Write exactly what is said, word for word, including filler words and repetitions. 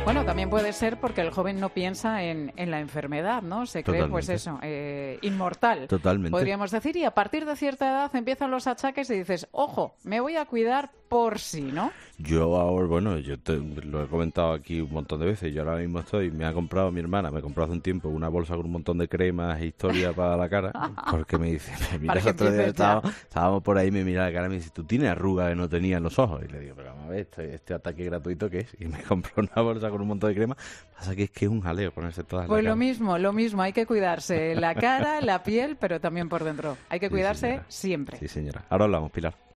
Bueno, también puede ser porque el joven no piensa en, en la enfermedad, ¿no? Se cree, Totalmente. pues eso, eh, inmortal. Totalmente. Podríamos decir, y a partir de cierta edad empiezan los achaques y dices, ojo, me voy a cuidar por si, ¿no? Yo ahora, bueno, yo te, lo he comentado aquí un montón de veces. Yo ahora mismo estoy, me ha comprado mi hermana, me compró hace un tiempo una bolsa con un montón de cremas e historia para la cara, porque me dice, me mira, Para que otro día empieces ya. estábamos, estábamos por ahí, me mira la cara y me dice, tú tienes arrugas que no tenía en los ojos. Y le digo, pero vamos a ver, este, este ataque gratuito ¿qué es? Y me compró una bolsa con un montón de cremas. Pasa que es que es un jaleo ponerse todas Pues la lo cara. mismo, lo mismo, hay que cuidarse la cara, la piel, pero también por dentro. Hay que Sí, cuidarse señora. siempre. Sí, señora. Ahora hablamos, Pilar.